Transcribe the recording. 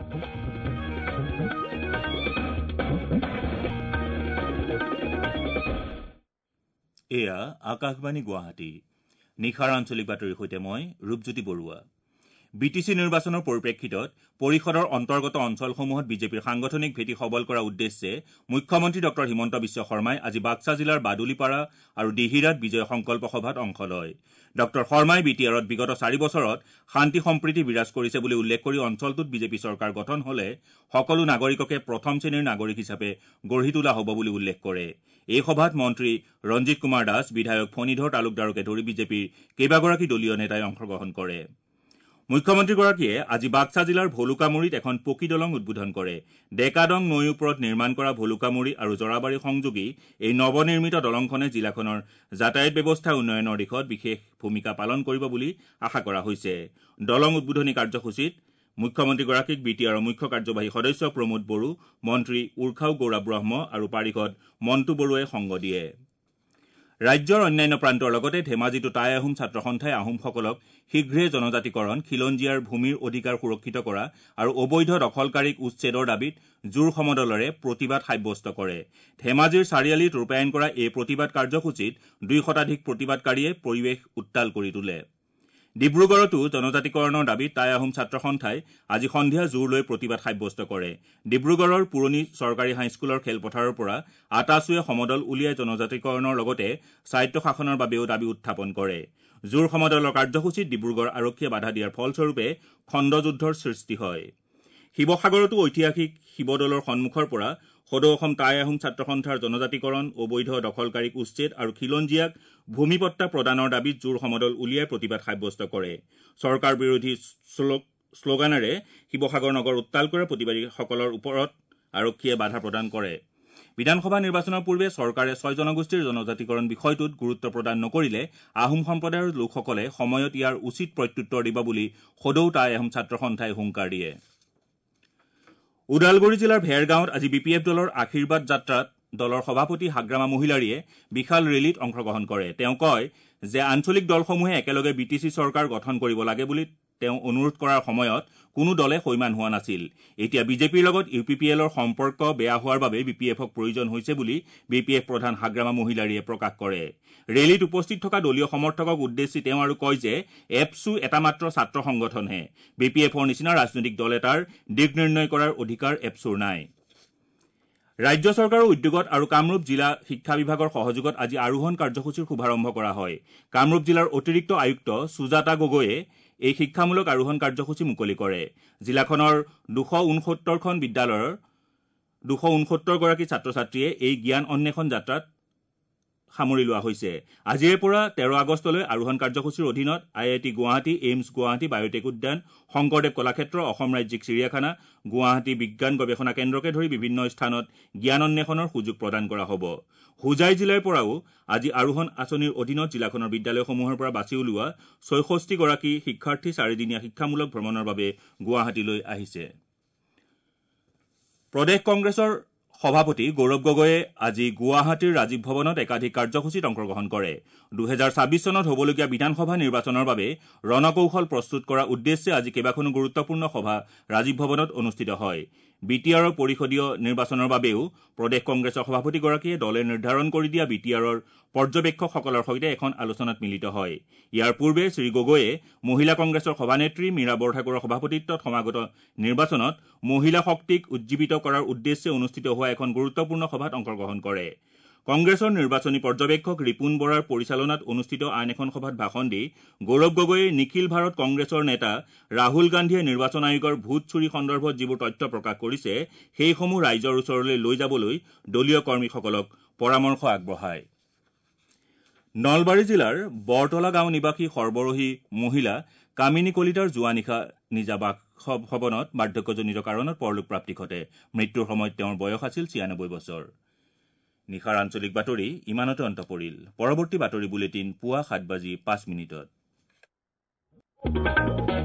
এয়া আকাশবাণী গুৱাহাটী নিশাৰ আঞ্চলিক বাতৰিৰ সৈতে মই ৰূপজ্যোতি বৰুৱা বিটিচি নিৰ্বাচনৰ পৰিপ্ৰেক্ষিতত পৰিষদৰ অন্তৰ্গত অঞ্চলসমূহত বিজেপিৰ সাংগঠনিক ভেটি সবল কৰাৰ উদ্দেশ্যে মুখ্যমন্ত্ৰী ডঃ হিমন্ত বিশ্ব শৰ্মাই আজি বাক্সা জিলাৰ বাদুলিপাৰা আৰু ডিহিৰাত বিজয় সংকল্প সভাত অংশ লয় ডঃ শৰ্মাই বিটিআৰত বিগত 4 বছৰত শান্তি সম্প্ৰীতি বিৰাজ কৰিছে বুলি উল্লেখ কৰি অঞ্চলটোত বিজেপি চৰকাৰ গঠন হলে সকলো নাগৰিককে প্ৰথম শ্ৰেণীৰ নাগৰিক হিচাপে গঢ়ি তোলা হ'ব বুলি উল্লেখ কৰে এই সভাত মন্ত্ৰী ৰঞ্জিত কুমাৰ দাস বিধায়ক ফণীধৰ তালুকদাৰকে ধৰি বিজেপিৰ কেইবাগৰাকী দলীয় নেতাই অংশগ্ৰহণ কৰে মুখ্যমন্ত্ৰীগৰাকীয়ে আজি বাক্সা জিলাৰ ভলুকামুৰিত এখন পকী দলং উদ্বোধন কৰে ডেকাডং নৈৰ ওপৰত নিৰ্মাণ কৰা ভলুকামুৰি আৰু জৰাবাৰী সংযোগী এই নৱনিৰ্মিত দলংখনে জিলাখনৰ যাতায়াত ব্যৱস্থা উন্নয়নৰ দিশত বিশেষ ভূমিকা পালন কৰিব বুলি আশা কৰা হৈছে দলং উদ্বোধনী কাৰ্যসূচীত মুখ্যমন্ত্ৰীগৰাকীক বিটিআৰৰ মুখ্য কাৰ্যবাহী সদস্য প্ৰমোদ বড়ো মন্ত্ৰী উৰ্খাও গৌৰৱ ব্ৰহ্ম আৰু পাৰিষদ মণ্টু বড়োৱে সংগ দিয়ে ৰাজ্যৰ অন্যান্য প্ৰান্তৰ লগতে ধেমাজিতো টাই আহোম ছাত্ৰ সন্থাই আহোমসকলক শীঘ্ৰে জনজাতিকৰণ খিলঞ্জীয়াৰ ভূমিৰ অধিকাৰ সুৰক্ষিত কৰা আৰু অবৈধ দখলকাৰীক উচ্ছেদৰ দাবীত জোৰ সমদলেৰে প্ৰতিবাদ সাব্যস্ত কৰে ধেমাজিৰ চাৰিআলিত ৰূপায়ণ কৰা এই প্ৰতিবাদ কাৰ্যসূচীত 2 শতাধিক প্ৰতিবাদকাৰীয়ে পৰিৱেশ উত্তাল কৰি তোলে ডিব্ৰুগড়তো জনজাতিকৰণৰ দাবীত টাই আহোম ছাত্ৰ সন্থাই আজি সন্ধিয়া জোৰ লৈ প্ৰতিবাদ সাব্যস্ত কৰে ডিব্ৰুগড়ৰ পুৰণি চৰকাৰী হাইস্কুলৰ খেলপথাৰৰ পৰা আটাচুৱে সমদল উলিয়াই জনজাতিকৰণৰ লগতে স্বায়ত্তশাসনৰ বাবেও দাবী উত্থাপন কৰে জোৰ সমদলৰ কাৰ্যসূচীত ডিব্ৰুগড় আৰক্ষীয়ে বাধা দিয়াৰ ফলস্বৰূপে খণ্ডযুদ্ধৰ সৃষ্টি হয় শিৱসাগৰতো ঐতিহাসিক শিৱদৌলৰ সন্মুখৰ পৰা সদৌ অসম টাই আহোম ছাত্ৰ সন্থাৰ জনজাতিকৰণ অবৈধ দখলকাৰীক উচ্ছেদ আৰু খিলঞ্জীয়াক ভূমিপট্টা প্ৰদানৰ দাবীত জোৰ সমদল উলিয়াই প্ৰতিবাদ সাব্যস্ত কৰে চৰকাৰ বিৰোধী শ্লোগানেৰে শিৱসাগৰ নগৰ উত্তাল কৰা প্ৰতিবাদীসকলৰ ওপৰত আৰক্ষীয়ে বাধা প্ৰদান কৰে বিধানসভা নিৰ্বাচনৰ পূৰ্বে চৰকাৰে 6 জনগোষ্ঠীৰ জনজাতিকৰণ বিষয়টোত গুৰুত্ব প্ৰদান নকৰিলে আহোম সম্প্ৰদায়ৰ লোকসকলে সময়ত ইয়াৰ উচিত প্ৰত্যুত্তৰ দিব বুলি সদৌ টাই আহোম ছাত্ৰ সন্থাই হুংকাৰ দিয়ে ওদালগুৰি জিলাৰ ভেৰগাঁৱত আজি বিপিএফ দলৰ আশীৰ্বাদ যাত্ৰাত দলৰ সভাপতি হাগ্ৰামা মহিলাৰীয়ে বিশাল ৰেলীত অংশগ্ৰহণ কৰে তেওঁ কয় যে আঞ্চলিক দলসমূহে একেলগে বিটিচি চৰকাৰ গঠন কৰিব লাগে বুলি তেওঁ অনুৰোধ কৰাৰ সময়ত কোনো দলে হৈমান হোৱা নাছিল এতিয়া বিজেপিৰ লগত ইউপিপিএলৰ সম্পৰ্ক বেয়া হোৱাৰ বাবে বিপিএফক প্ৰয়োজন হৈছে বুলি বিপিএফ প্ৰধান হাগ্ৰামা মহিলাৰীয়ে প্ৰকাশ কৰে ৰেলীত উপস্থিত থকা দলীয় সমৰ্থকক উদ্দেশ্যি তেওঁ আৰু কয় যে এপছু এটা মাত্ৰ ছাত্ৰ সংগঠনহে বিপিএফৰ নিচিনা ৰাজনৈতিক দল এটাৰ দিক নিৰ্ণয় কৰাৰ অধিকাৰ এপছুৰ নাই ৰাজ্য চৰকাৰৰ উদ্যোগত আৰু কামৰূপ জিলা শিক্ষা বিভাগৰ সহযোগত আজি আৰোহণ কাৰ্যসূচীৰ শুভাৰম্ভ কৰা হয় কামৰূপ জিলাৰ অতিৰিক্ত আয়ুক্ত সুজাতা গগৈয়ে এই শিক্ষামূলক আৰোহণ কাৰ্যসূচী মুকলি কৰে জিলাখনৰ 269খন বিদ্যালয়ৰ 269 গৰাকী ছাত্ৰ ছাত্ৰীয়ে এই জ্ঞান অন্বেষণ যাত্ৰাত সামৰি লোৱা হৈছে আজিৰে পৰা 13 আগষ্টলৈ আৰোহণ কাৰ্যসূচীৰ অধীনত IIT Guwahati AIIMS Guwahati biotech উদ্যান শংকৰদেৱ কলাক্ষেত্ৰ অসম ৰাজ্যিক চিৰিয়াখানা গুৱাহাটী বিজ্ঞান গৱেষণা কেন্দ্ৰকে ধৰি বিভিন্ন স্থানত জ্ঞান অন্বেষণৰ সুযোগ প্ৰদান কৰা হ'ব হুজাই জিলাৰ পৰাও আজি আৰোহণ আঁচনিৰ অধীনত জিলাখনৰ বিদ্যালয়সমূহৰ পৰা বাছি উলিওৱা 66 গৰাকী শিক্ষাৰ্থী 4দিনীয়া শিক্ষামূলক ভ্ৰমণৰ বাবে গুৱাহাটীলৈ আহিছে প্ৰদেশ কংগ্ৰেছৰ সভাপতি গৌৰৱ গগৈয়ে আজি গুৱাহাটীৰ ৰাজীৱ ভৱনত একাধিক কাৰ্যসূচীত অংশগ্ৰহণ কৰে 2026 চনত হ'বলগীয়া বিধানসভা নিৰ্বাচনৰ বাবে ৰণকৌশল প্ৰস্তুত কৰাৰ উদ্দেশ্যে আজি কেইবাখনো গুৰুত্বপূৰ্ণ সভা ৰাজীৱ ভৱনত অনুষ্ঠিত হয় বিটিআৰৰ পৰিষদীয় নিৰ্বাচনৰ বাবেও প্ৰদেশ কংগ্ৰেছৰ সভাপতিগৰাকীয়ে দলে নিৰ্ধাৰণ কৰি দিয়া বিটিআৰৰ পৰ্যবেক্ষকসকলৰ সৈতে এখন আলোচনাত মিলিত হয় ইয়াৰ পূৰ্বে শ্ৰী গগৈয়ে মহিলা কংগ্ৰেছৰ সভানেত্ৰী মীৰা বৰঠাকুৰৰ সভাপতিত্বত সমাগত নিৰ্বাচনত মহিলা শক্তিক উজ্জীৱিত কৰাৰ উদ্দেশ্যে অনুষ্ঠিত হোৱা এখন গুৰুত্বপূৰ্ণ সভাত অংশগ্ৰহণ কৰে কংগ্ৰেছৰ নিৰ্বাচনী পৰ্যবেক্ষক ৰিপুন বৰাৰ পৰিচালনাত অনুষ্ঠিত আন এখন সভাত ভাষণ দি গৌৰৱ গগৈয়ে নিখিল ভাৰত কংগ্ৰেছৰ নেতা ৰাহুল গান্ধীয়ে নিৰ্বাচন আয়োগৰ ভোট চুৰি সন্দৰ্ভত যিবোৰ তথ্য প্ৰকাশ কৰিছে সেইসমূহ ৰাইজৰ ওচৰলৈ লৈ যাবলৈ দলীয় কৰ্মীসকলক পৰামৰ্শ আগবঢ়ায় নলবাৰী জিলাৰ বৰতলা গাঁও নিবাসী সৰ্বৰোহী মহিলা কামিনী কলিতাৰ যোৱা নিশা নিজা বাসভৱনত বাৰ্ধক্যজনিত কাৰণত পৰলোকপ্ৰাপ্তি ঘটে মৃত্যুৰ সময়ত তেওঁৰ বয়স আছিল 96 বছৰ নিশাৰ আঞ্চলিক বাতৰি ইমানতে অন্ত পৰিল পৰৱৰ্তী বাতৰি বুলেটিন পুৱা 7:05